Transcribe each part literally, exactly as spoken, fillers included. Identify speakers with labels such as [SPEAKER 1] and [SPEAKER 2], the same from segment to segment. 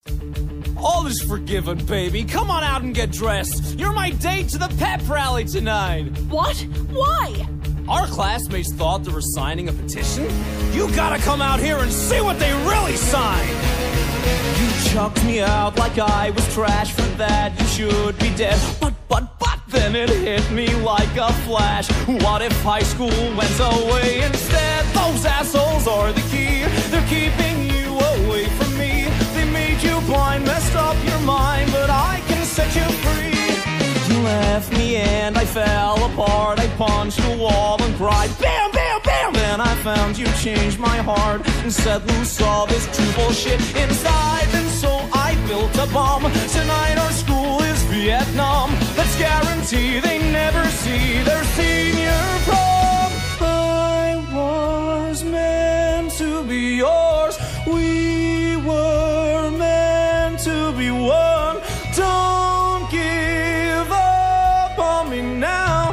[SPEAKER 1] All is forgiven, baby. Come on out and get dressed. You're my date to the pep rally tonight.
[SPEAKER 2] What? Why?
[SPEAKER 1] Our classmates thought they were signing a petition. You gotta come out here and see what they really signed. You chucked me out like I was trash. For that you should be dead. But, but, but then it hit me like a flash. What if high school went away instead? Those assholes are the key. They're keeping you away from me. They made you blind, messed up your mind, but I can set you free. You left me and I fell apart. I punched a wall and cried, bam, bam, bam. Then I found you changed my heart and set loose all this true bullshit inside. And so I built a bomb. Tonight our school is Vietnam. Let's guarantee they never see their senior prom. I was meant to be yours. We were meant to be one. Don't give up on me now.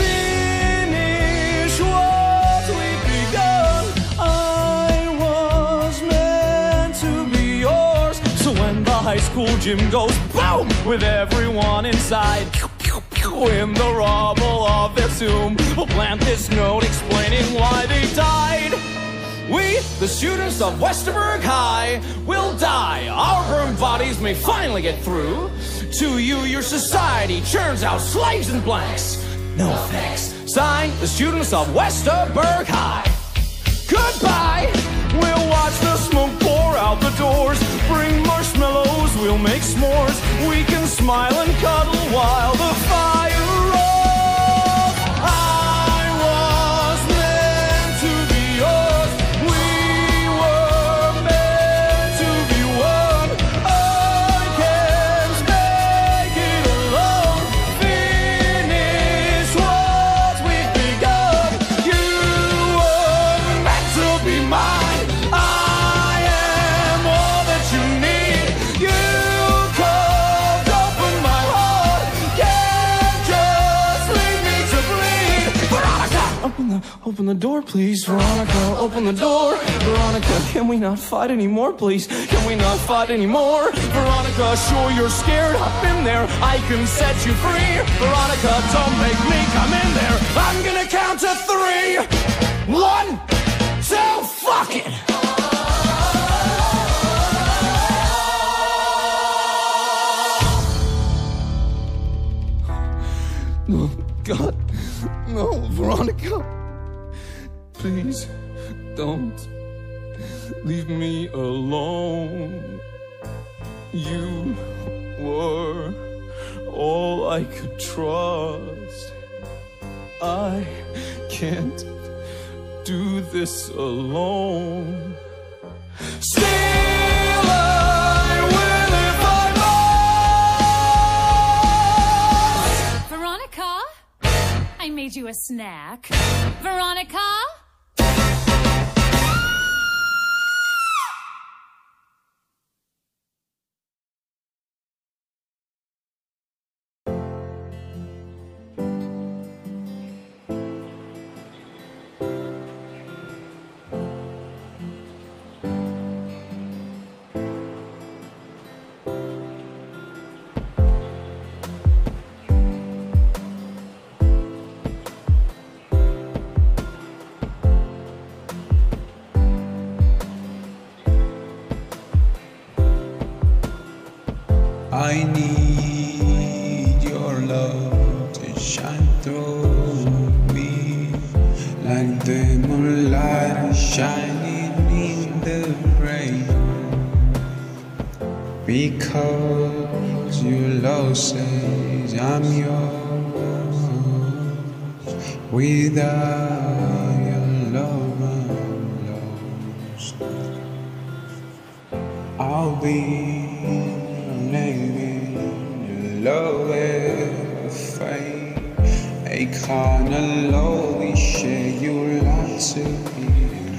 [SPEAKER 1] Finish what we've begun. I was meant to be yours. So when the high school gym goes boom, with everyone inside, pew, pew, pew, in the rubble of their tomb, we'll plant this note explaining why they died. We, the students of Westerberg High, will die. Our burned bodies may finally get through. To you, your society churns out slaves and blanks. No thanks. Signed, the students of Westerberg High. Goodbye. We'll watch the smoke pour out the doors. Bring marshmallows, we'll make s'mores. We can smile and cuddle while the fire rolls. I was meant to be yours. We were meant to be one. I can't make it alone. Finish what we've begun. You were meant to be mine. I am all that you need. You carved open my heart. Can't just leave me to bleed. Veronica, open the open the door, please. Veronica, open the door. Veronica, can we not fight anymore, please? Can we not fight anymore? Veronica, sure you're scared. I've been there. I can set you free. Veronica, don't make me come in there. I'm gonna count to three. One, two, fuck it. No, God, no, Veronica. Please, don't leave me alone. You were all I could trust. I can't do this alone. Still I will if I must.
[SPEAKER 2] Veronica? I made you a snack. Veronica?
[SPEAKER 3] I need your love to shine through me like the moonlight shining in the rain. Because your love says I'm yours. Without your love I'm lost. I'll be love and fate, a kind of love we share. You like to be.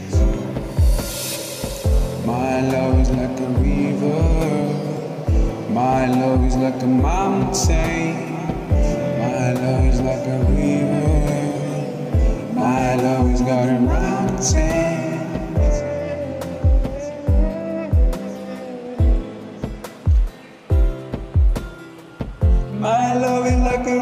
[SPEAKER 3] My love is like a river. My love is like a mountain. My love is like a river. My love has got a mountain. My love is like a